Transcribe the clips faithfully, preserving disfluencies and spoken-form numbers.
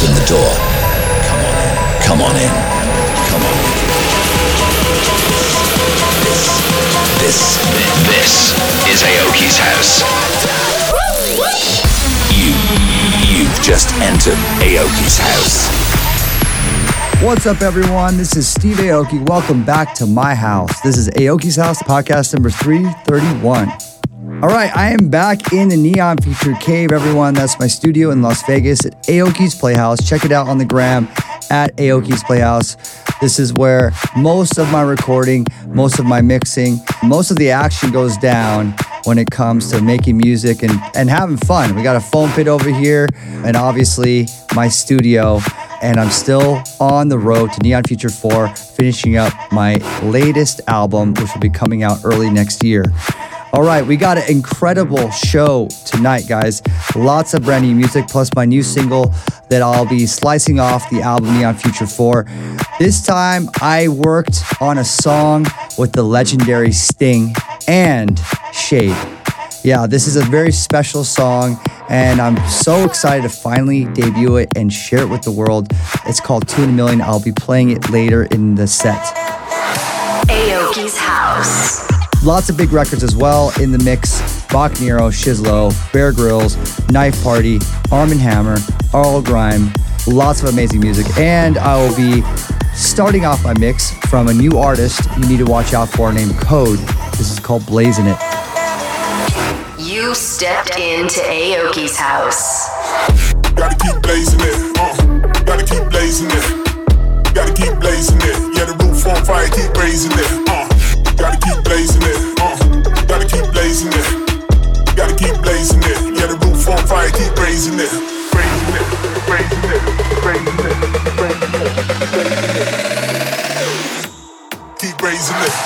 Open the door. Come on in. Come on in. Come on in. This, this, this is Aoki's house. You, you've just entered Aoki's house. What's up, everyone? This is Steve Aoki. Welcome back to my house. This is Aoki's House, podcast number three thirty-one. All right, I am back in the Neon Featured Cave, everyone. That's my studio in Las Vegas at Aoki's Playhouse. Check it out on the gram at Aoki's Playhouse. This is where most of my recording, most of my mixing, most of the action goes down when it comes to making music and, and having fun. We got a foam pit over here and obviously my studio. And I'm still on the road to Neon Featured four, finishing up my latest album, which will be coming out early next year. All right, we got an incredible show tonight, guys. Lots of brand new music, plus my new single that I'll be slicing off the album Neon Featured four. This time, I worked on a song with the legendary Sting and Shade. Yeah, this is a very special song, and I'm so excited to finally debut it and share it with the world. It's called Two in a Million. I'll be playing it later in the set. Aoki's House. Lots of big records as well in the mix. Bach Nero, Shizlo, Bear Grylls, Knife Party, Arm and Hammer, Arl Grime. Lots of amazing music. And I will be starting off my mix from a new artist you need to watch out for named Code. This is called Blazing It. You stepped into Aoki's house. Gotta keep blazing it, uh, gotta keep blazing it, gotta keep blazing it, yeah, the roof on fire, keep raising it, uh, gotta keep blazing it, uh, gotta keep blazing it, gotta keep blazing it, yeah, the roof on fire, keep raising it, raising it, raising it, raising it, raising it, keep raising it.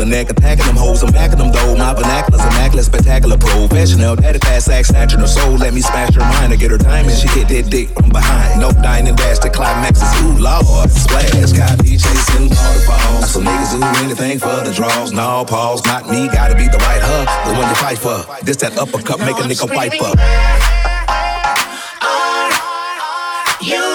the neck, attacking them hoes, I'm backing them though. My vernacular's immaculate, spectacular, professional. Daddy fast act, snatching her soul. Let me smash her mind to get her diamond. She hit that dick from behind. No dining dash, the climaxes, ooh lord. Splash, got me chasing waterfalls. Some niggas do anything for the draws. No pause, not me, gotta be the right her, the one you fight for. This that uppercut, make a nigga fight for. You.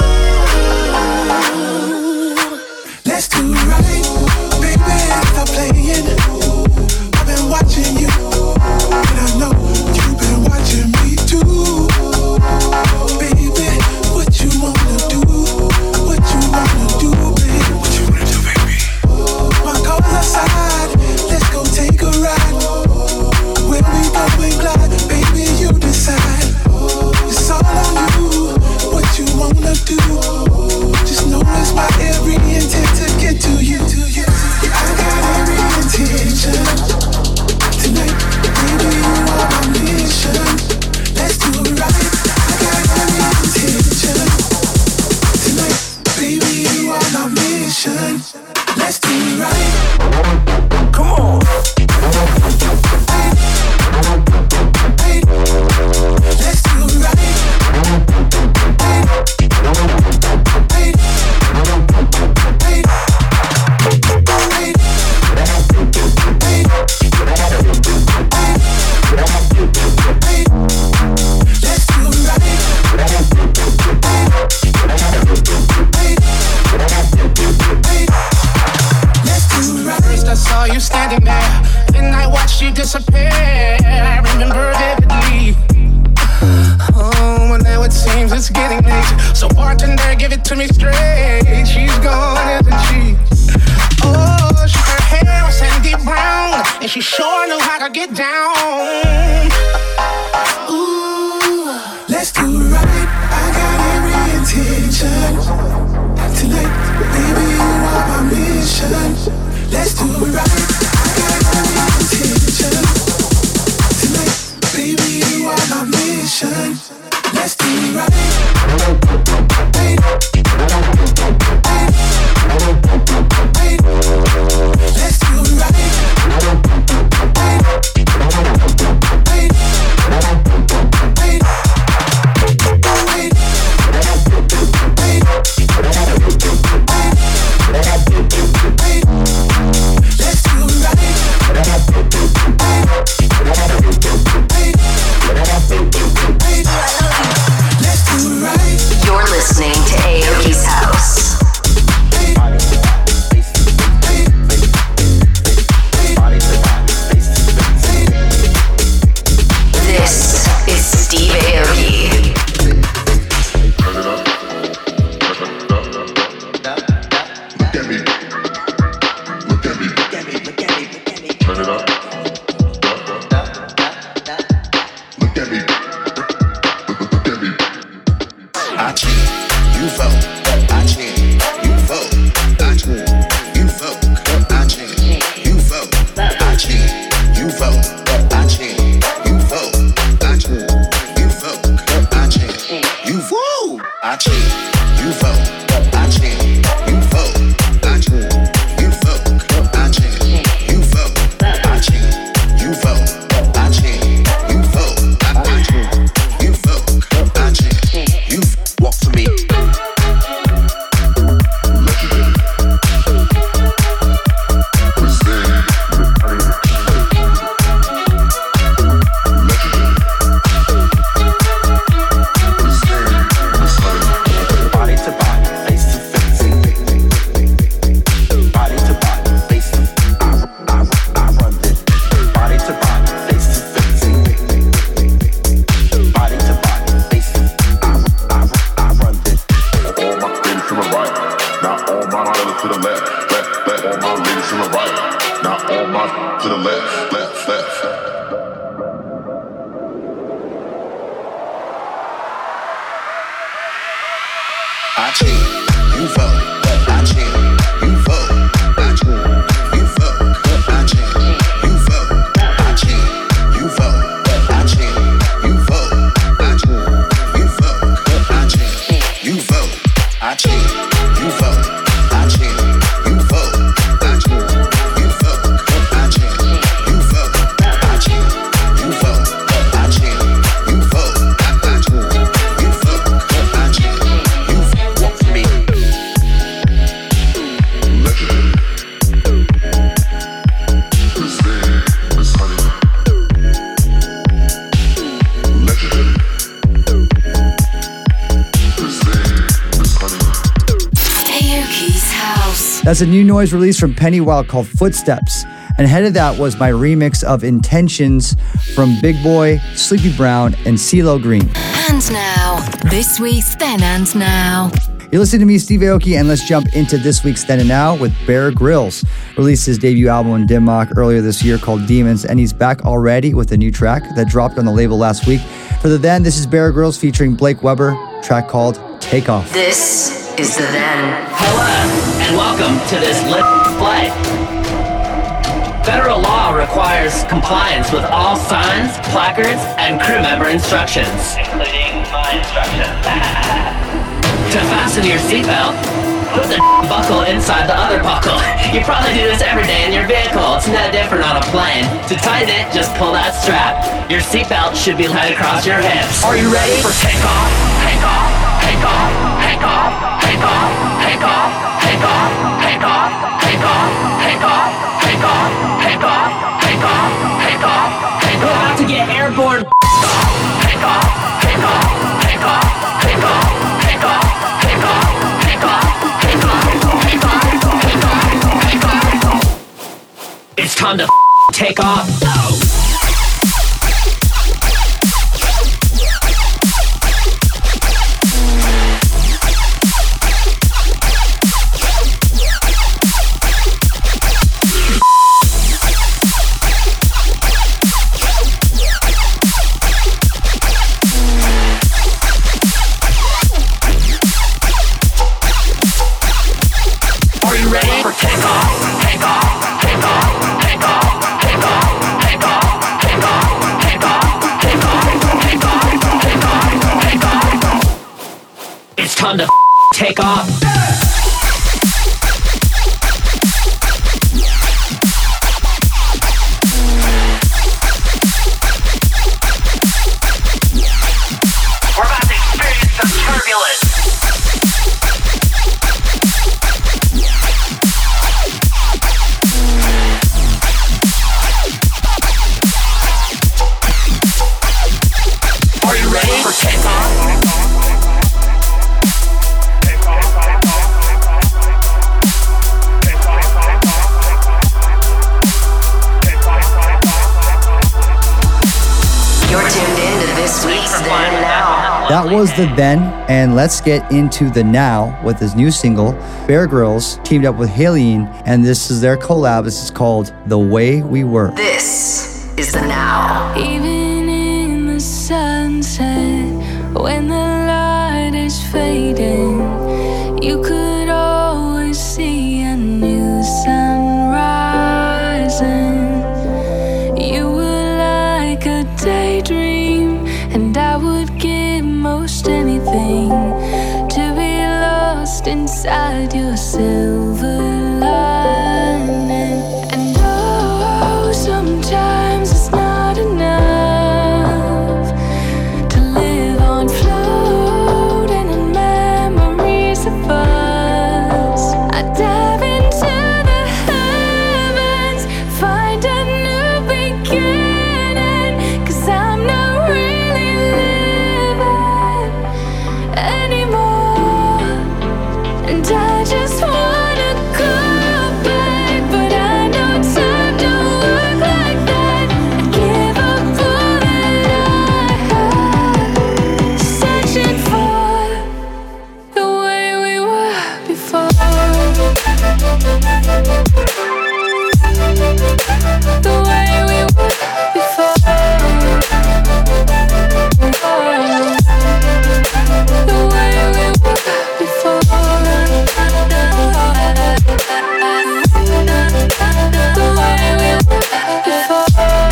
Let's do right, baby. Stop playing. I've been watching you, and I know you've been watching me too. Baby, what you wanna do? What you wanna do, baby? What you wanna do, baby? My car's outside. Let's go take a ride. Where we going, glide, baby? You decide. It's all on you. What you wanna do? Just know it's my every intent to get to you. To you. I got every intention tonight, baby. You are my mission. Let's do it right. I got every intention tonight, baby. You are my mission. Let's do it right. Come on. Hey. Hey. Let's do it right. Hey. Hey. Hey. Hey. Hey. Hey. Let's do it right. First I saw you standing there, then I watched you disappear. I remember vividly. Oh, and now it seems it's getting late. So bartender, give it to me straight. She's gone, isn't she? Oh, she, her hair was sandy brown, and she sure knew how to get down. Ooh, let's do it right. I got every intention tonight, baby. You are my mission. Let's do it right. I got every intention tonight, baby. You are my mission. Let's do it right. Hey. Hey. Hey. Let's do it right. Hey. Hey. Hey. Hey. Hey. Hey. Let's do it right. You're listening to Aoki's House. This is Steve Aoki. Look at me. Look at me. Look at me. Look at me. Look at me. Turn it up. Look at me. Look at me. I cheat, you vote. I cheat, you vote. I cheat, you vote. I cheat, you vote. I cheat, you vote. I cheat, you vote. I cheat, you vote. I cheat, you vote. I cheat, you vote. I cheat, you vote. I cheat, you vote. I cheat, you vote. I cheat, you vote. I cheat, you vote. I cheat, you vote. I cheat, you walk for me. Body to body, face to face. Body to body, face to I, I, I run this. Body to body, face to face. Body to body, face to I, I, I run this. All my ladies to the right, now all my brothers to the left, left, left. All my ladies to the right, now all my to the left, left, left. I cheat, you vote. I cheat, you vote. I cheat, you vote. I cheat, you vote. I cheat, you vote. I cheat, you vote. I cheat, you vote. I cheat, you vote. I cheat, you vote. I cheat, you vote. I cheat, you vote. I That's a new noise release from Pennywile called Footsteps. And ahead of that was my remix of Intentions from Big Boy, Sleepy Brown, and CeeLo Green. And now, this week's Then and Now. You're listening to me, Steve Aoki, and let's jump into this week's Then and Now with Bear Grylls. Released his debut album in Denmark earlier this year called Demons, and he's back already with a new track that dropped on the label last week. For the Then, this is Bear Grylls featuring Blake Weber, track called Take Off. This is the Then. Hello, and welcome to this lit flight. Federal law requires compliance with all signs, placards, and crew member instructions, including my instructions. To fasten your seatbelt, put the buckle inside the other buckle. You probably do this every day in your vehicle. It's no different on a plane. To tighten it, just pull that strap. Your seatbelt should be laid across your hips. Are you ready for takeoff? Take off, take off, take off, take off, take off, take off, take off, take off, take off, take off, take off, take off, take off, take off. We're about to get airborne. Take off, take off, take off, take off, take off. It's time to take off. Are you ready for takeoff? Take off, take off, take off, take off, take off, take off, take off, take off, take off, take off, take off. It's time to take off. We're about to experience some turbulence. Are you ready for takeoff? You're tuned in to this week's Then and Now. That was the Then, and let's get into the Now with his new single. Bear Grylls teamed up with Haleen, and this is their collab. This is called The Way We Were. This is the Now. Even in the sunset, when the light is fading, you could always see a new sun rising. You were like a daydream, and I would give most anything to be lost inside your silver lining. And oh, sometimes it's not enough to live on floating in memories of us. I dive into the heavens, find a new beginning, 'cause I'm not really living anymore. And I just wanna go back, but I know time don't work like that. I give up all that I had, searching for the way we were before. The way we were before. The way we were before. The way we were before.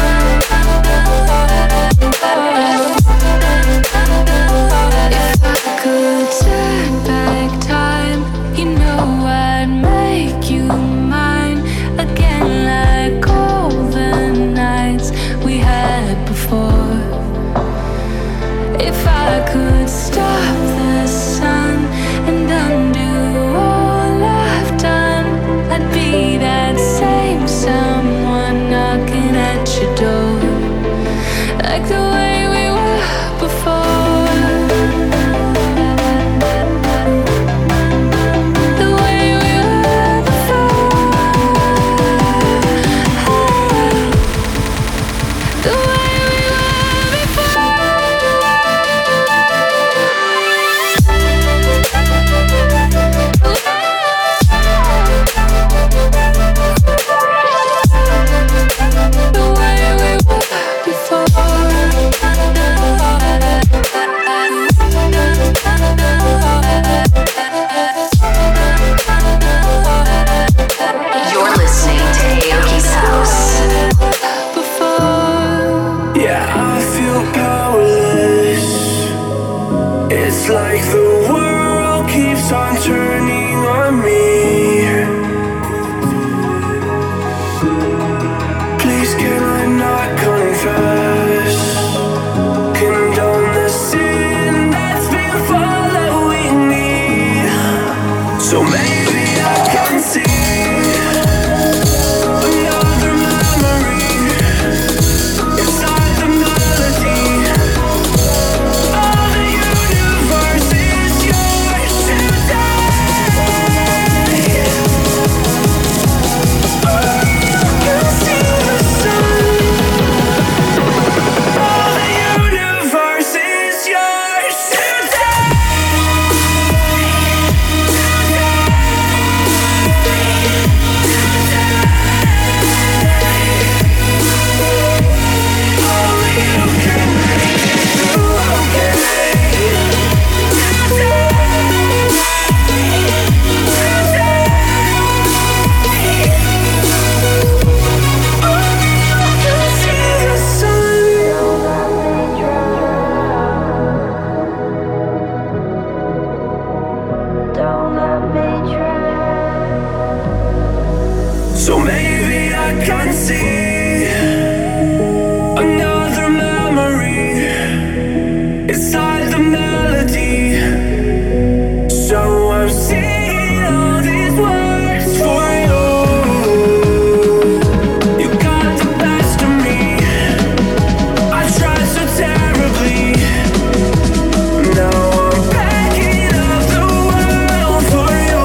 If I could turn back time, you know I'd make you mine again, like all the nights we had before. If I could stop the like the world keeps on turning on me. Please can I not confess, condone the sin that's been following me. So maybe I can see another memory inside the melody. All the universe is yours today. I can see the sun. All the universe is yours today. Only you can make it so maybe I can see another memory inside the melody. So I'm singing all these words for you. You got the best of me. I tried so terribly. Now I'm backing up the world for you.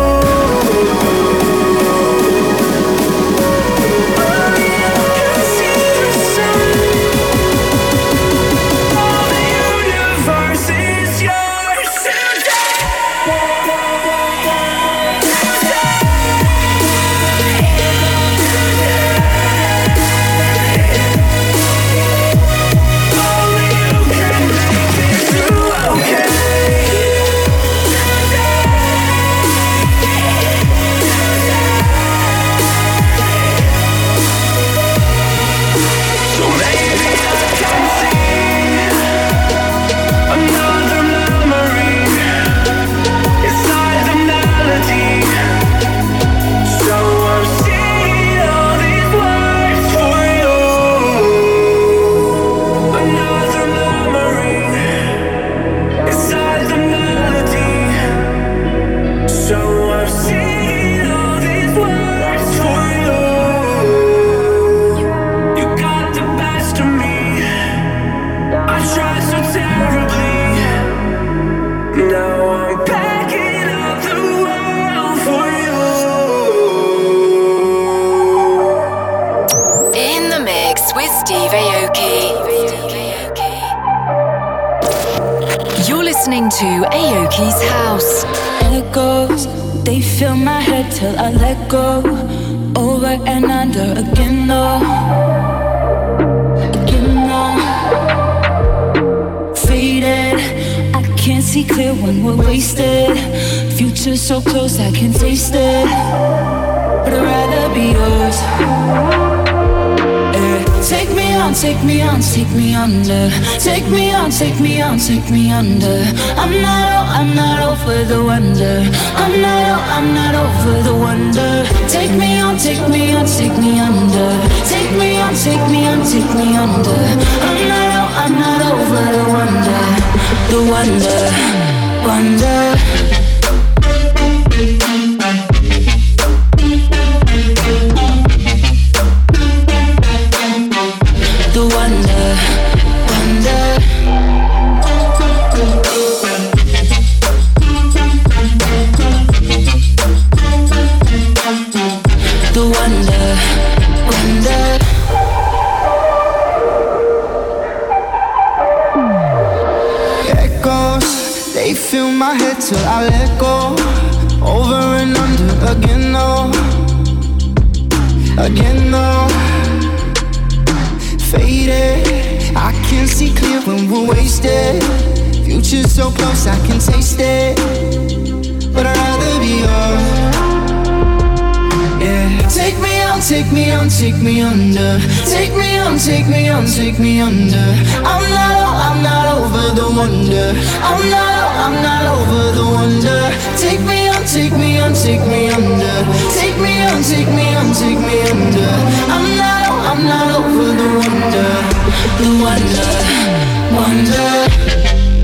Listening to Aoki's House. Echoes, they fill my head till I let go. Over and under again, no. Again, no. Faded, I can't see clear when we're wasted. Future so close, I can taste it. But I'd rather be yours. Take me on, take me on, take me under. Take me on, take me on, take me under. I'm not, oh, I'm not over the wonder. I'm not, oh, I'm not over the wonder. Take me on, take me on, take me under. Take me on, take me on, take me under. I'm not, oh, I'm not over the wonder. The wonder, wonder. The wonder, wonder. The wonder, wonder. Echoes, they fill my head till I let go. Over and under again, no. Again, no. Faded, I can't see clear when we're wasted. Future so close, I can taste it. But I'd rather be yours. Yeah. Take me on, take me on, take me under. Take me on, take me on, take me under. I'm not, I'm not over the wonder. I'm not, I'm not over the wonder. Take me on, take me on, take me under. Take me on, take me on, take me under. I'm not, I'm not over the wonder. The wonder, wonder.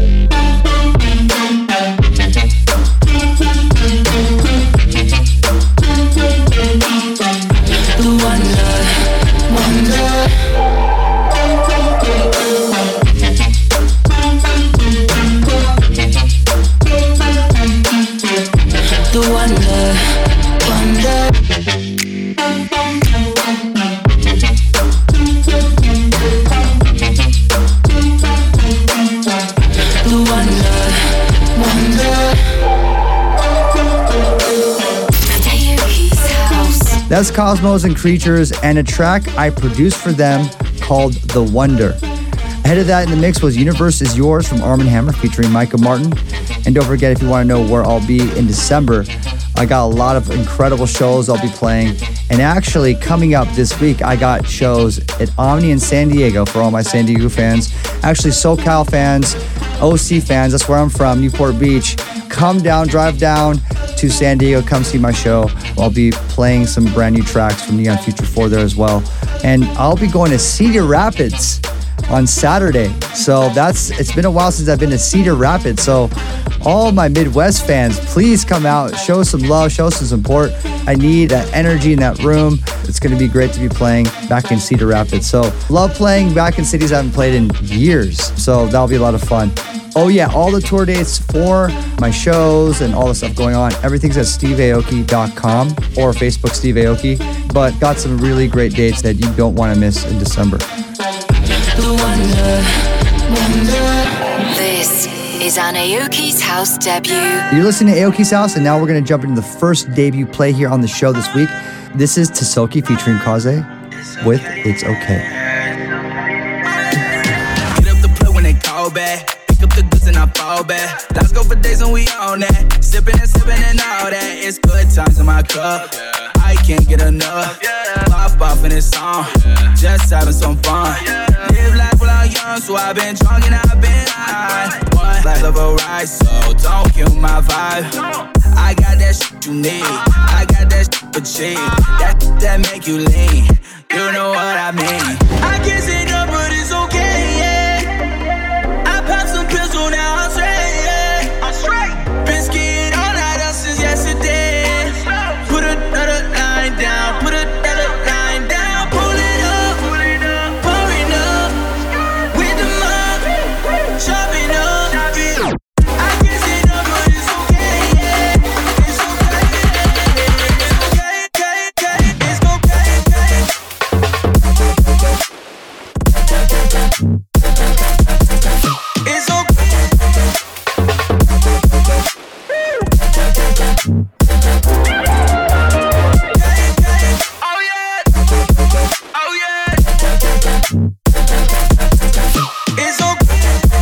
That's Cosmos and Creatures and a track I produced for them called The Wonder. Ahead of that in the mix was Universe Is Yours from Arm and Hammer featuring Micah Martin. And don't forget, if you want to know where I'll be in December, I got a lot of incredible shows I'll be playing. And actually, coming up this week, I got shows at Omni in San Diego for all my San Diego fans. Actually, SoCal fans, O C fans, that's where I'm from, Newport Beach. Come down, drive down to San Diego, come see my show. I'll be playing some brand new tracks from Neon Future four there as well. And I'll be going to Cedar Rapids on Saturday. So that's, it's been a while since I've been to Cedar Rapids. So all my Midwest fans, please come out, show some love, show some support. I need that energy in that room. It's going to be great to be playing back in Cedar Rapids. So love playing back in cities I haven't played in years. So that'll be a lot of fun. Oh yeah, all the tour dates for my shows and all the stuff going on, everything's at steve aoki dot com or Facebook Steve Aoki, but got some really great dates that you don't want to miss in December. This is an Aoki's House debut. You're listening to Aoki's House, and now we're going to jump into the first debut play here on the show this week. This is Tasoki featuring Kaze with It's Okay. Get up the play when they call back. Up the goods and I fall back. Let's go for days and we on that. Sipping and sipping and all that. It's good times in my cup. I can't get enough. Pop off in this song. Just having some fun. Live life while I'm young, so I've been drunk and I've been high. One glass of a ride, so don't kill my vibe. I got that shit you need. I got that shit for cheap. That that make you lean. You know what I mean. I can't say no, but it's okay, yeah. Pop some pills, so now I'm straight, yeah. I'm straight. Been skiing all night up since yesterday. Put another line down, put another line down. Pull it up, pouring up. With the mug, chopping up. I can't say no, but it's okay, yeah. It's okay, it's okay, it's okay. It's okay. Oh yeah. Oh yeah. It's okay.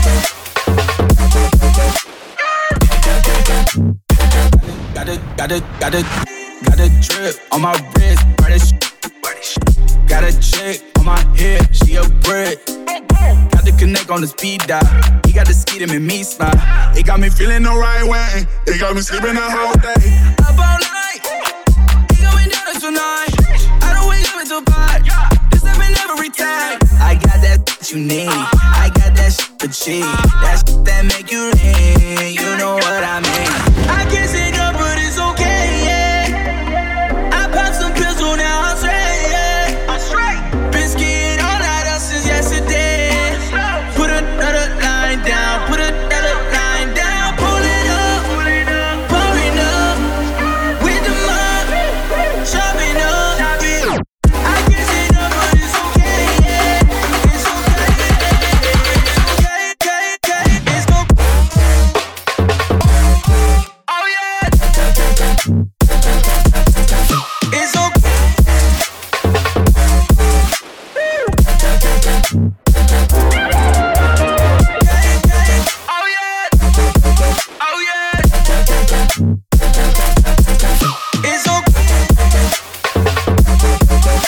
Got it, got it, got it, got a drip on my wrist, brightest. Got a chick on my hip, she a brick. Got the connect on the speed dial. He got the ski to make me smile. It got me feeling the right way. It got me sleeping the whole day. Up all night. He going down until nine. I don't wake up until five. This happened every time. I got that shit you need. I got that shit for cheap. That shit that make you lean. You know what I mean. I can't say no, but it's okay, yeah. I pop some pills, so now I'm straight, yeah. I'm straight. Been skiing all night up since yesterday. Put another line down, put another line down. Pull it up, pouring up. With the mug, chopping up. I can't say no, but it's okay, yeah. It's okay, it's okay, it's okay. Oh yeah. It's okay. Oh yeah. It's okay.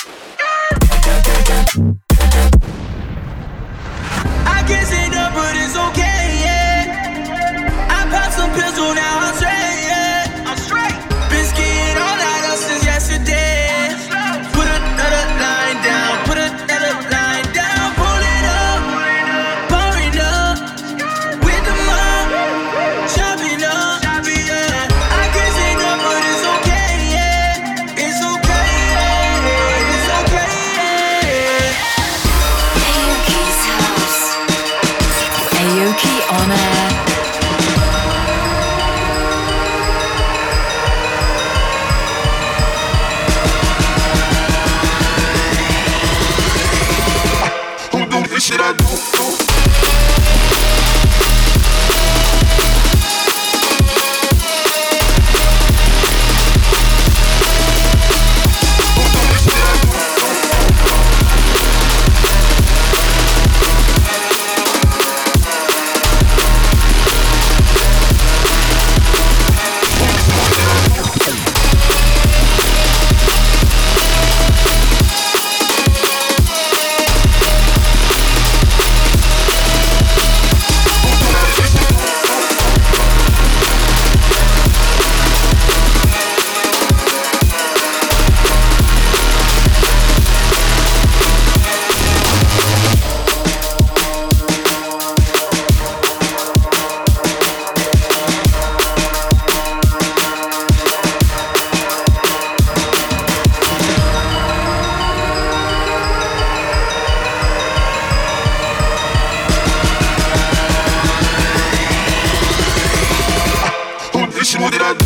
bitch, what did I do?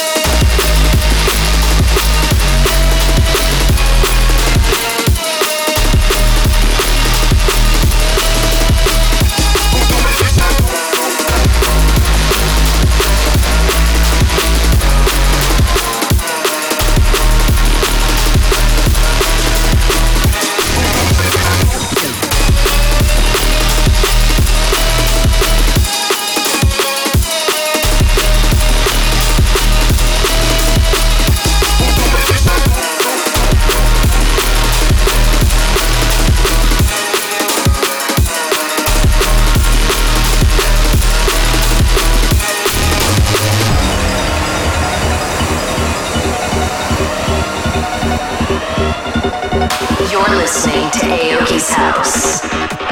You're listening to Aoki's House.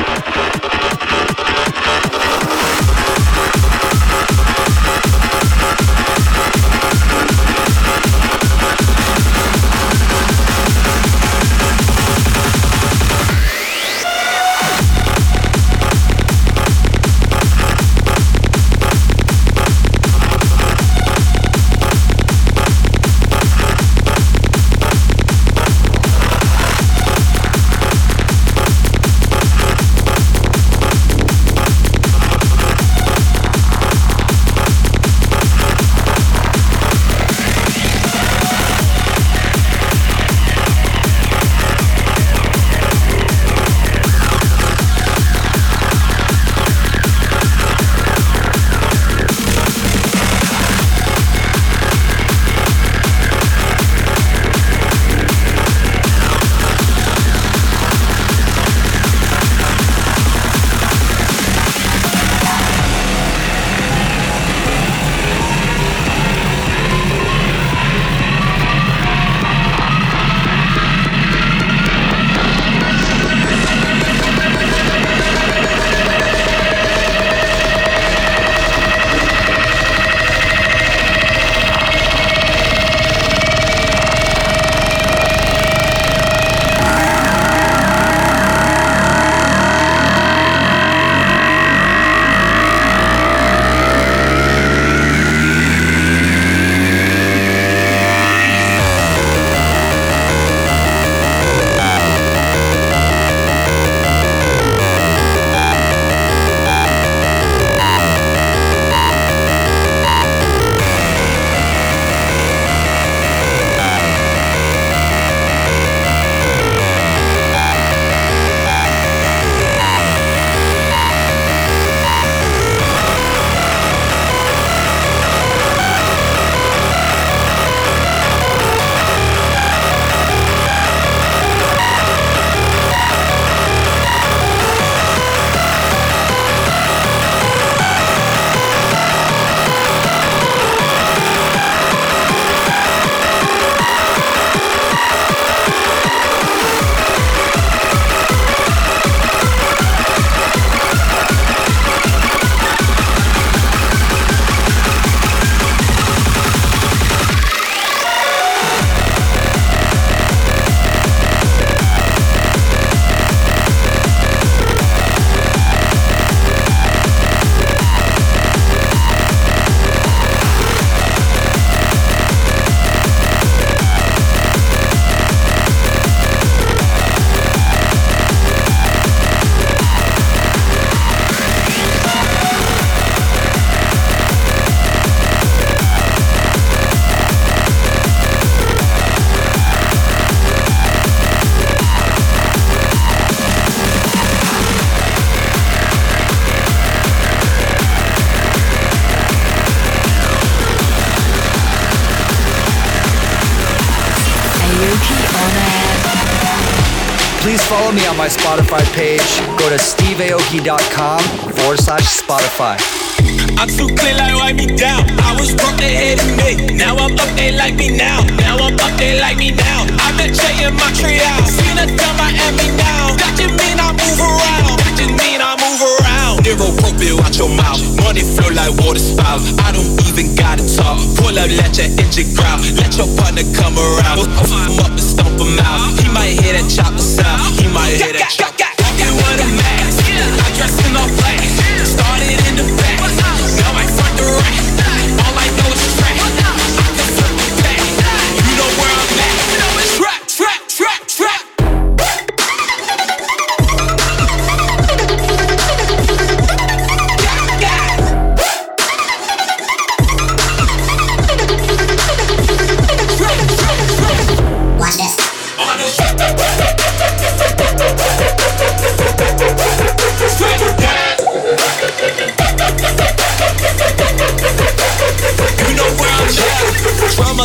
Please follow me on my Spotify page. Go to steve aoki dot com forward slash Spotify. I'm too clear, like wipe me down. I was broke, they hated me. Now I'm up, they like me now. Now I'm up, they like me now. I've been checking my tree out. Seen a dumb Miami now. That just mean I move around. That just mean I move around. Zero profit, watch your mouth. Money flow like water spout. I don't even gotta talk. Pull up, let your engine growl. Let your partner come around. We'll puff him up and stomp him out. He might hear that chopper sound. He might hear that chopper. Walking with a mask. I dress in all black. Started in the back. Now I front the rack. All I know is track.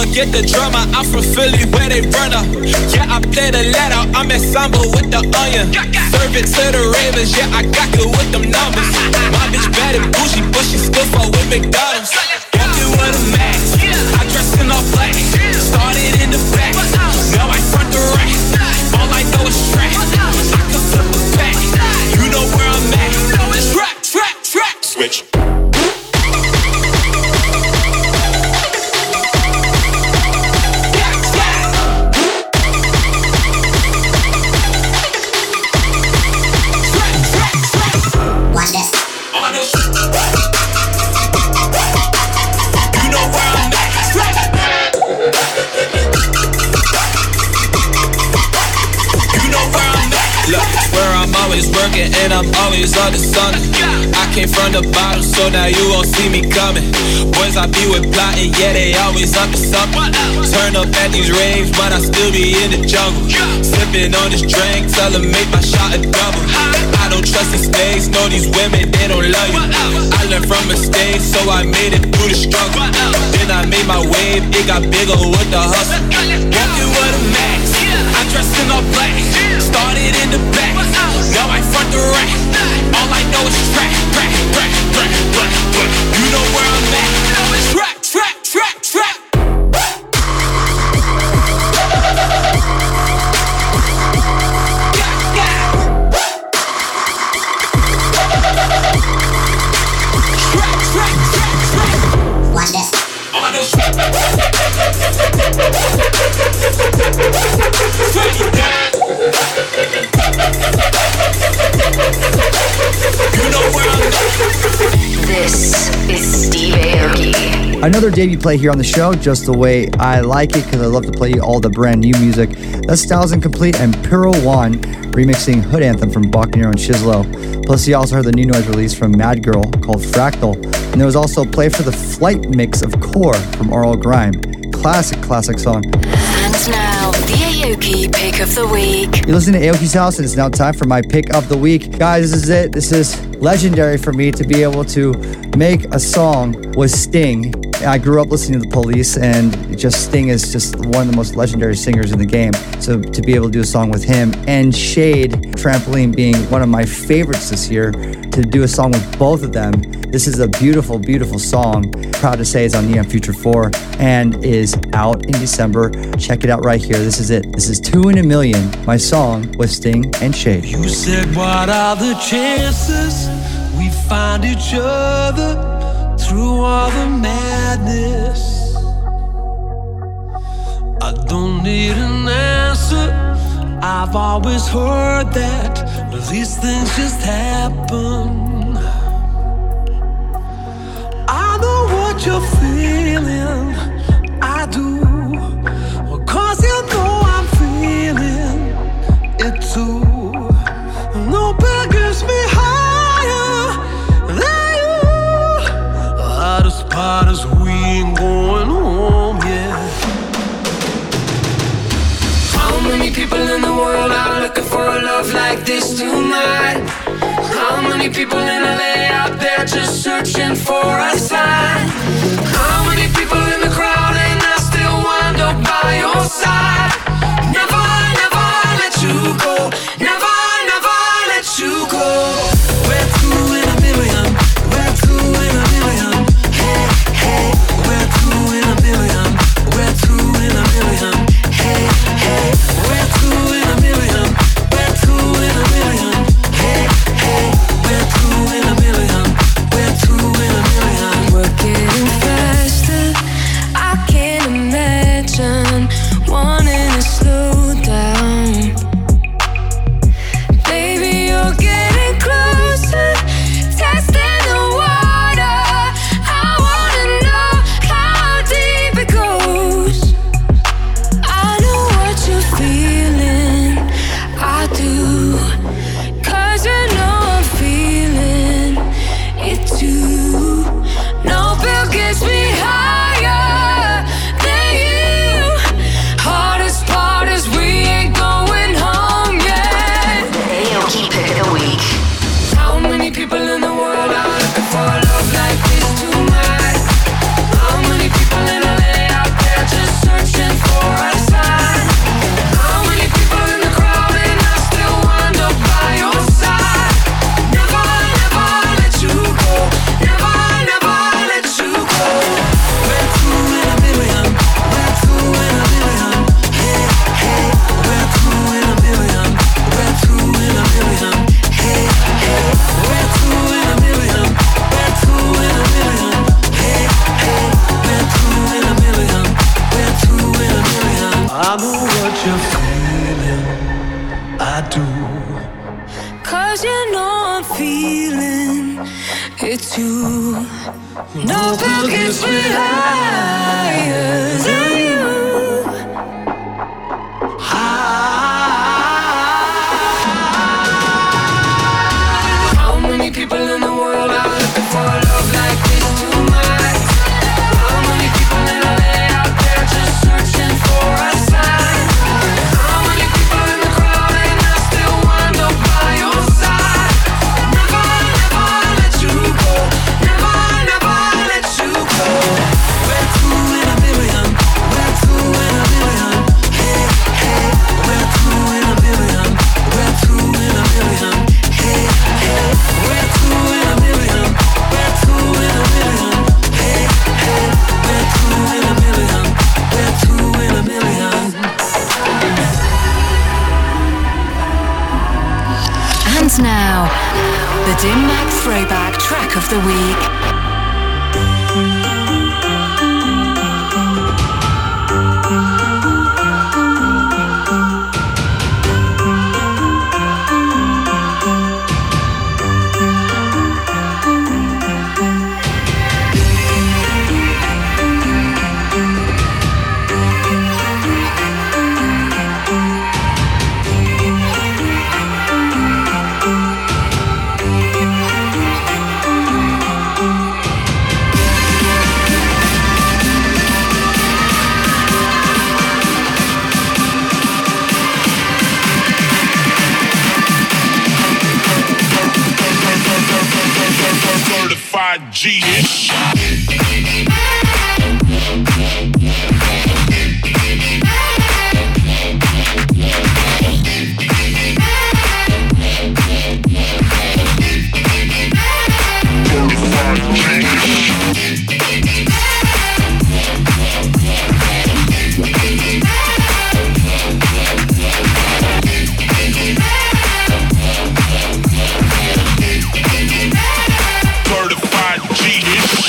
forget the drama. I'm from Philly where they run up. Yeah, I play the letter. I'm in Samba with the onion. Serve it to the Ravens. Yeah, I got good with them numbers. My bitch bad and bougie, but she still fuck with McDonald's. Walking with a mask. I dress in all black. Started in the back. Now I front the rack. All I know is track. I can flip a back. You know where I'm at. Track, track, track. Switch. Always working and I'm always on the sun. I came from the bottom, so now you won't see me coming. Boys I be with plotting, yeah, they always up to something. Turn up at these raves, but I still be in the jungle. Sipping on this drink, tell them make my shot a double. I don't trust these things, know these women, they don't love you. I learned from mistakes, so I made it through the struggle. Then I made my wave, it got bigger with the hustle. Walking with a max, I dressed in all black. Started in the back, now I front the rack. All I know is track, track, track, track, track, track. You know where I'm at. Track, track, track, track. Watch this. This is Steve Aoki. Another debut play here on the show, just the way I like it, because I love to play you all the brand new music. That's Styles Incomplete and Puro One remixing Hood Anthem from Buccaneer and Shizlo. Plus, you also heard the new noise release from Mad Girl called Fractal. And there was also a play for the Flight mix of Core from Oral Grime. Classic, classic song. And now, the Aoki Pick of the Week. You're listening to Aoki's House, and it's now time for my Pick of the Week. Guys, this is it. This is legendary for me to be able to make a song with Sting. I grew up listening to The Police, and just Sting is just one of the most legendary singers in the game. So to be able to do a song with him, and Shade Trampoline being one of my favorites this year, to do a song with both of them. This is a beautiful, beautiful song. Proud to say it's on Neon Future four and is out in December. Check it out right here. This is it. This is Two in a Million, my song with Sting and Shade. You said, what are the chances we find each other through all the madness? I don't need an answer. I've always heard that these things just happen. I know what you're feeling, I do, well, cause you know I'm feeling it too. Nobody gets me higher than you. Hottest part is we ain't going home yet. How many people in the world are looking for a love like this tonight? How many people in L A out there just searching for a sign? How many people in the crowd and I still wind up by your side? Never, never let you go. Never, never let you go. We're two in a million. We're two in a million. Hey, hey. We're two in a million. We're two in a million. Hey, hey. We're two in a million. We're two in a million. Hey, hey. We're two in a million. We're two in a million. We're getting you're feeling, I do. Cause you know I'm feeling it's you. No girl gets me higher than you. How many people in the world are looking for a love like this tonight? How many people in L A out there just searching for a sign? How many people in the crowd and I still wind up by your side? Never, never let you go. Never, never let you go. We're two in a billion. We're two in a billion. Hey, hey. We're two in a billion. We're two in a billion. Hey, hey. We're two in a billion. We're two in a billion. Hey, hey. We're two in a billion. We're two in a billion. And now, the Dim Mak Throwback Track of the Week. Certified G-ish. Certified G-ish.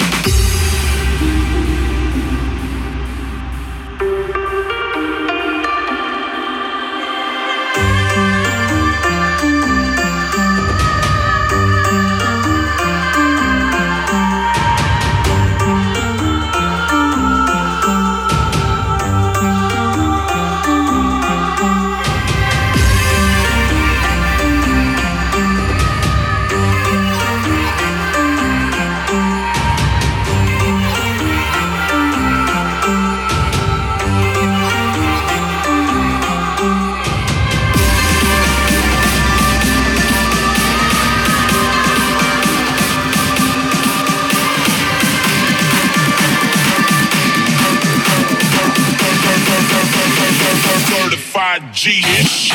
Certified G-ish.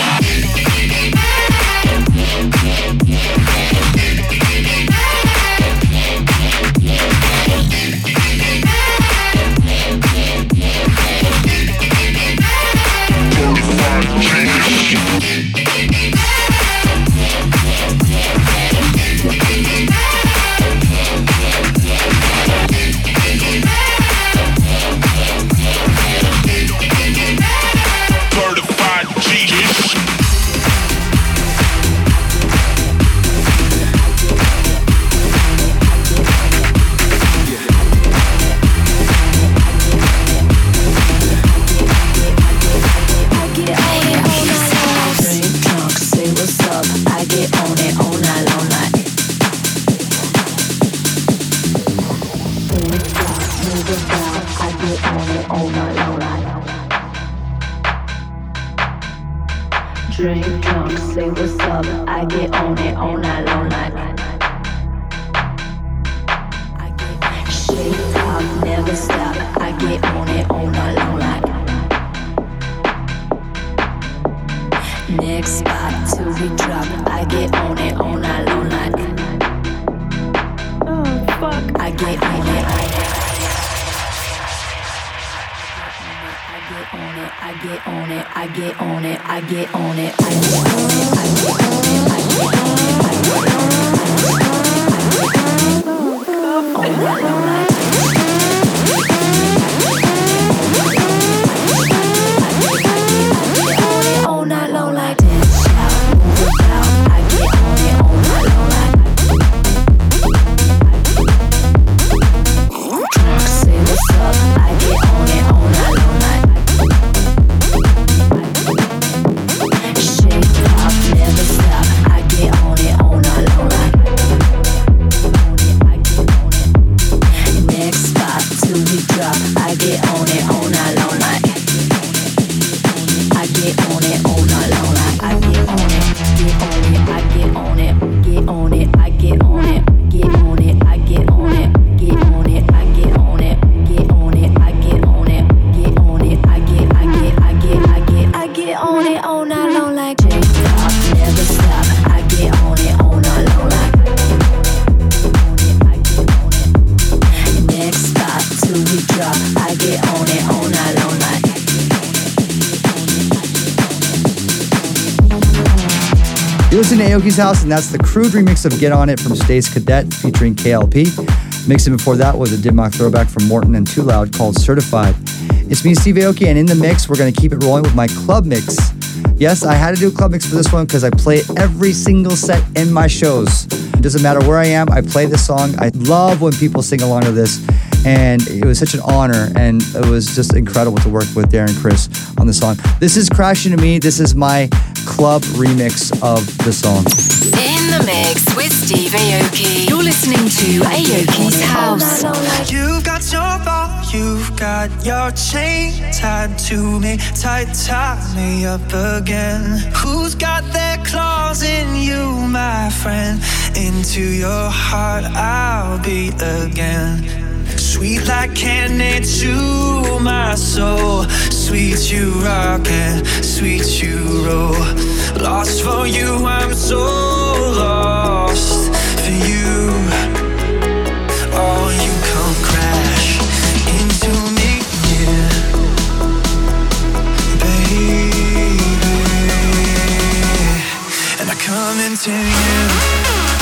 Certified G-ish. Drink drunk, say what's up. I get on it all night, all night. I get shake up, never stop. I get on it all night, all night. Next spot till we drop. I get on it all night, all night. Oh fuck. I get on it. I get on it. I get on it. I get on it. I get on it. I get on it. I get on it. I get on it. I get on it. All night, all night. I get on it. get on it all night long like. I get on it all night long like. I get on it, get on it, I get on it, get on it, I get on it, get on it, I get on it, get on it, I get on it, get on it, I get on it, get on it, I get, I get, I get, I get, I get on it all night long like. Change up, never stop. I get on it all night long like. Next stop till we drop. I get on it all night long like. You listen to Aoki's House, and that's the crude remix of Get On It from Stace Cadet featuring K L P. Mixing before that was a Dimmock throwback from Morton and Too Loud called Certified. It's me, Steve Aoki, and in the mix, we're going to keep it rolling with my club mix. Yes, I had to do a club mix for this one because I play it every single set in my shows. It doesn't matter where I am, I play this song. I love when people sing along to this, and it was such an honor, and it was just incredible to work with Darren Criss on the song. This is Crash Into Me. This is my club remix of the song. In the mix with Steve Aoki. You're listening to Aoki's House. You've got your ball, you've got your chain tied to me, tight, tie me up again. Who's got their claws in you, my friend? Into your heart I'll beat again. Sweet like candy to my soul. Sweet you rockin', sweet you roll. Lost for you, I'm so lost for you. Oh, you come crash into me, yeah, baby. And I come into you.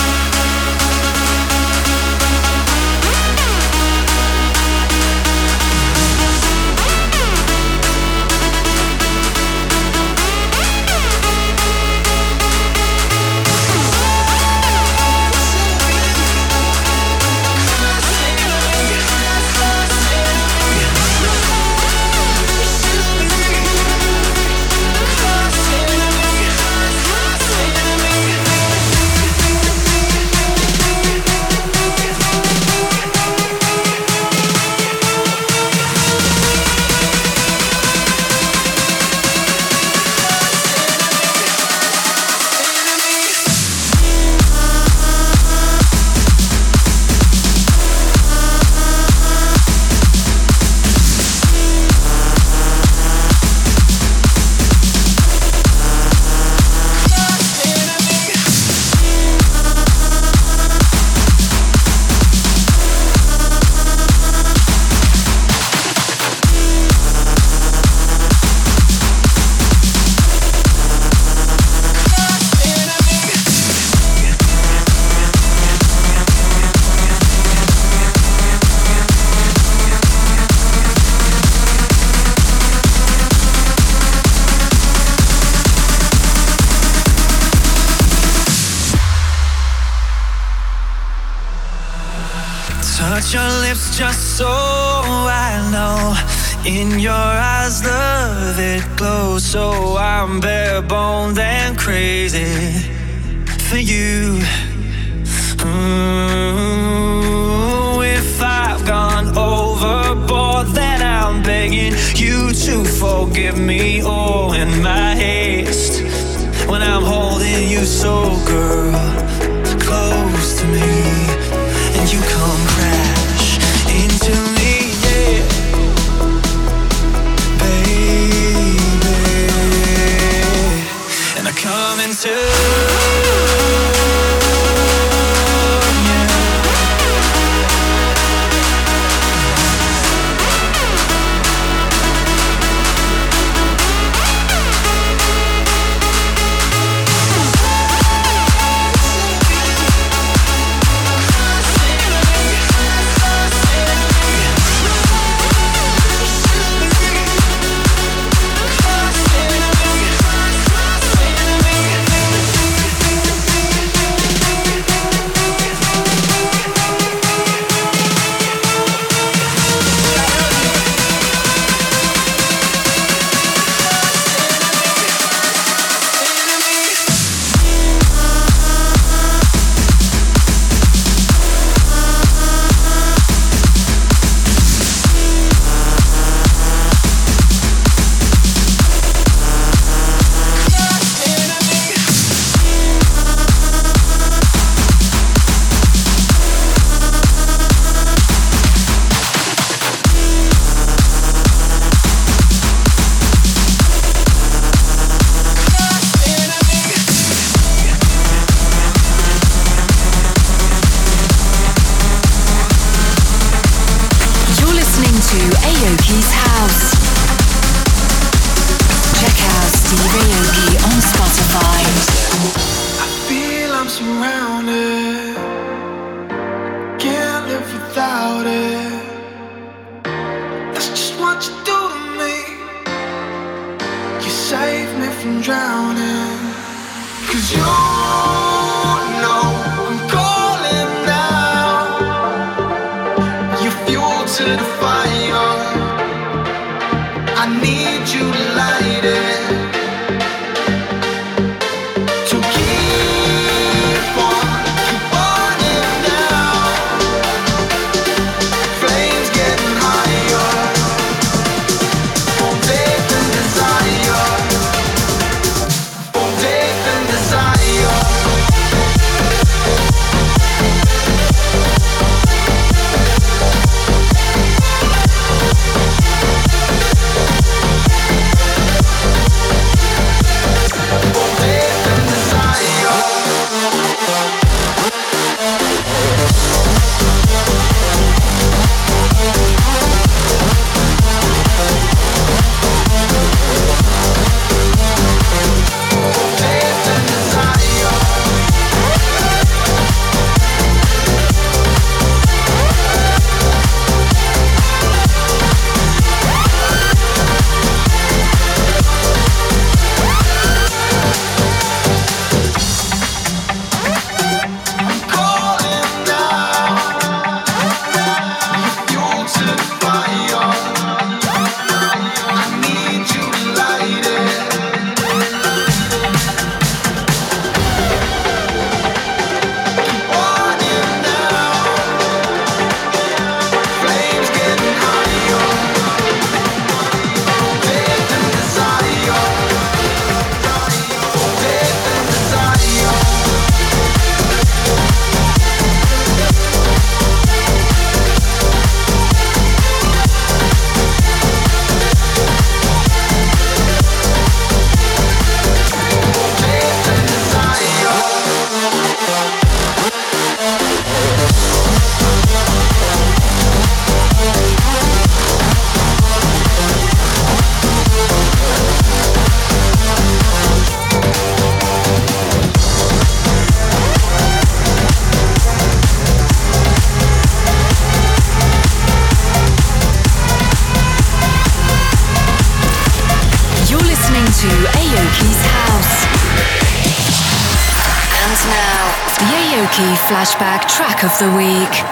Touch your lips just so I know. In your eyes love it glows. So I'm bare boned and crazy for you. Ooh, if I've gone overboard, then I'm begging you to forgive me. Oh, in my haste, when I'm holding you so, girl, close to me. And you come crash into me, yeah, baby. And I come into Steve Aoki on Spotify. I feel I'm surrounded, can't live without it. That's just what you do to me. You save me from drowning. 'Cause you know I'm calling now. You fuel to the fire. I need you to light it. To keep on, keep burning down. Flames getting higher. For faith and desire. For faith and desire. Flashback track of the week.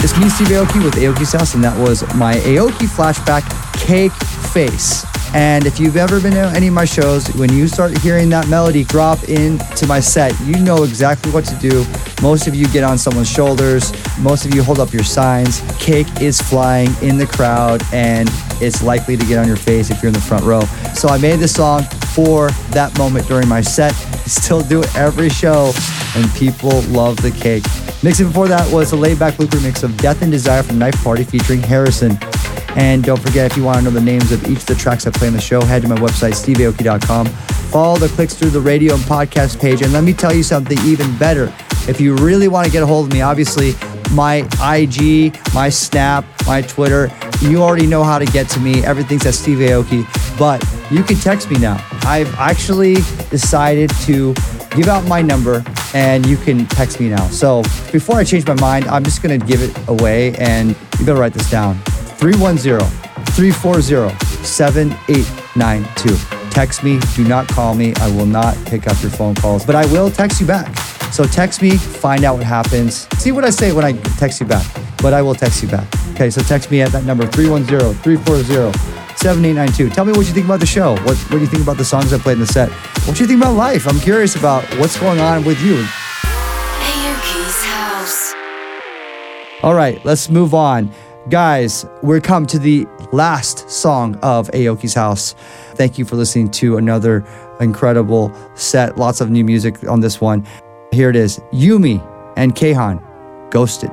It's me, Steve Aoki, with Aoki's House, and that was my Aoki flashback, Cake Face. And if you've ever been to any of my shows, when you start hearing that melody drop into my set, you know exactly what to do. Most of you get on someone's shoulders. Most of you hold up your signs. Cake is flying in the crowd, and it's likely to get on your face if you're in the front row. So I made this song for that moment during my set. I still do it every show, and people love the cake. Mixing before that was a laid-back loop remix of Death and Desire from Knife Party featuring Harrison. And don't forget, if you want to know the names of each of the tracks I play on the show, head to my website, steve aoki dot com. Follow the Clicks Through the Radio and podcast page. And let me tell you something even better. If you really want to get a hold of me, obviously, my I G, my Snap, my Twitter, you already know how to get to me. Everything's at Steve Aoki. But you can text me now. I've actually decided to give out my number, and you can text me now. So before I change my mind, I'm just going to give it away, and you better write this down. three one zero, three four zero, seven eight nine two. Text me. Do not call me. I will not pick up your phone calls, but I will text you back. So text me, find out what happens. See what I say when I text you back, but I will text you back. Okay, so text me at that number, three one zero, three four zero, seven eight nine two. Tell me what you think about the show. What, what do you think about the songs I played in the set? What do you think about life? I'm curious about what's going on with you. Aoki's House. All right, let's move on. Guys, we're come to the last song of Aoki's House. Thank you for listening to another incredible set. Lots of new music on this one. Here it is, Yumi and Keihan, Ghosted.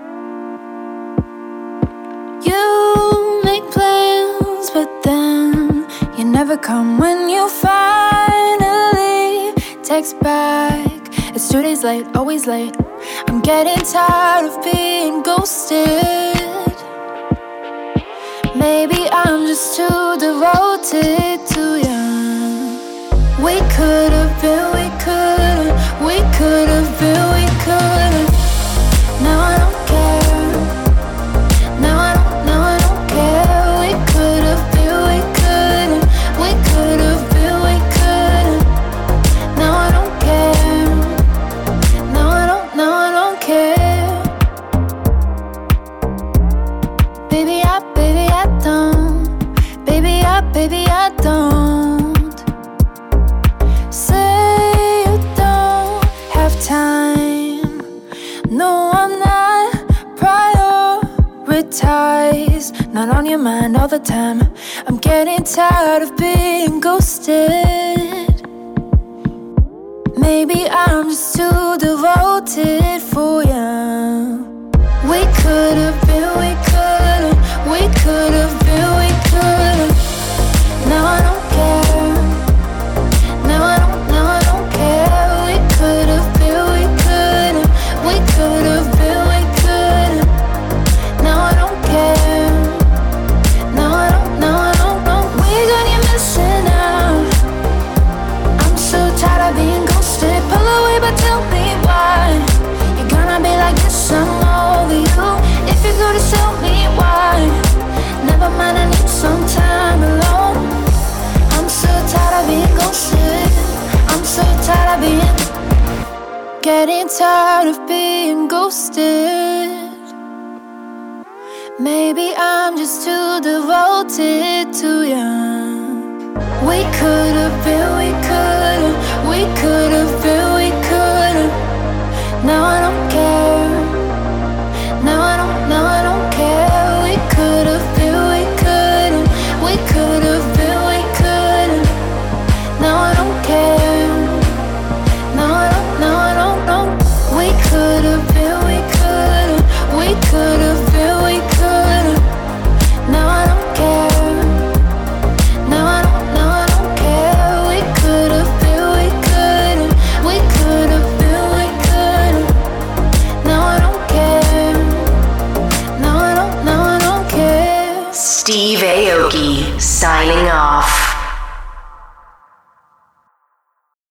You make plans, but then you never come when you finally text back. It's two days late, always late. I'm getting tired of being ghosted. Maybe I'm just too devoted to you. We could have been, we could have, we could have been, we could have. Now I don't care. Now I don't, now I don't care. We could have been, we could have, we could have been, we could have. Now I don't care. Now I don't, now I don't care. Baby, I, baby, I don't. Baby, I, baby, I don't. Say you don't have time. No, I'm not prioritized. Not on your mind all the time. I'm getting tired of being ghosted. Maybe I'm just too devoted for you. We could have been, we could have, we could have been, we could have. Now I don't care. Now I don't, now I don't care. We could have been, we could have, we could have been, we could have. Now I don't care. Now I don't, now I don't, don't. We're gonna be missing out. I'm so tired of being ghosted. Pull away, but tell me why. You're gonna be like this, I'm over you. If you're gonna tell me why. Never mind, I need some time alone. I'm so tired of being ghosted. I'm so tired of being, getting tired of being ghosted. Maybe I'm just too devoted to you. We could have been, we could have, we could have been, we could have. Now I don't care. Now I don't, now I don't care. We could have been, we could have, we could have been, we could have. Now I don't care. Now I don't, now I don't, don't. We could have been, we could have, we could have been, we could have. Now I don't care. Now I don't, now I don't care. We could have been, we could have, we could have been, we could have. Now I don't care. Now I don't, now I don't care. Steve Aoki signing off.